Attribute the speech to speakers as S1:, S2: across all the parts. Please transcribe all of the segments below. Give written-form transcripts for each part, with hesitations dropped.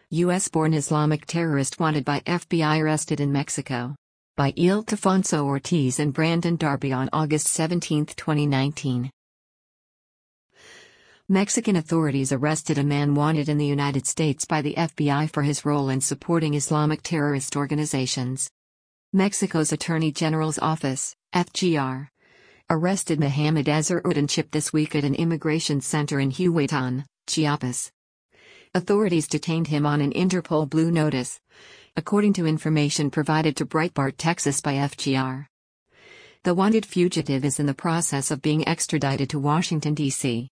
S1: U.S.-born Islamic terrorist wanted by FBI arrested in Mexico. By Ildefonso Ortiz and Brandon Darby on August 17, 2019. Mexican authorities arrested a man wanted in the United States by the FBI for his role in supporting Islamic terrorist organizations. Mexico's Attorney General's Office, FGR, arrested Mohammed Azharuddin Chip this week at an immigration center in Huehuetan, Chiapas. Authorities detained him on an Interpol Blue Notice, according to information provided to Breitbart Texas by FGR. The wanted fugitive is in the process of being extradited to Washington, D.C.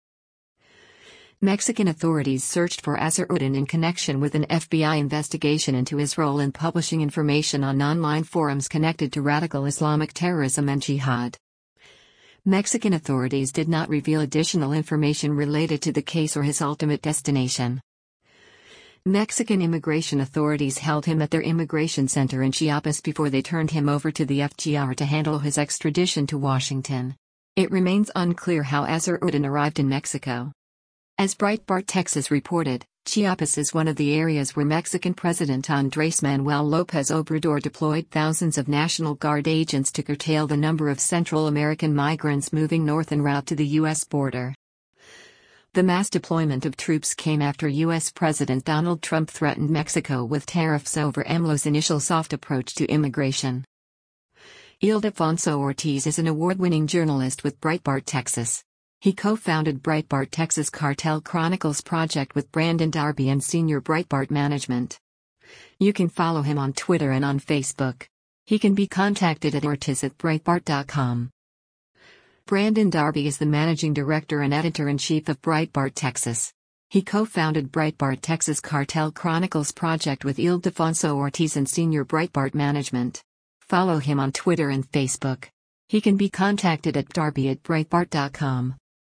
S1: Mexican authorities searched for Azharuddin in connection with an FBI investigation into his role in publishing information on online forums connected to radical Islamic terrorism and jihad. Mexican authorities did not reveal additional information related to the case or his ultimate destination. Mexican immigration authorities held him at their immigration center in Chiapas before they turned him over to the FGR to handle his extradition to Washington. It remains unclear how Azharuddin arrived in Mexico. As Breitbart Texas reported, Chiapas is one of the areas where Mexican President Andrés Manuel López Obrador deployed thousands of National Guard agents to curtail the number of Central American migrants moving north en route to the U.S. border. The mass deployment of troops came after U.S. President Donald Trump threatened Mexico with tariffs over AMLO's initial soft approach to immigration. Ildefonso Ortiz is an award-winning journalist with Breitbart Texas. He co-founded Breitbart Texas Cartel Chronicles project with Brandon Darby and senior Breitbart management. You can follow him on Twitter and on Facebook. He can be contacted at ortiz@breitbart.com. Brandon Darby is the managing director and editor-in-chief of Breitbart Texas. He co-founded Breitbart Texas Cartel Chronicles project with Ildefonso Ortiz and senior Breitbart management. Follow him on Twitter and Facebook. He can be contacted at darby@breitbart.com.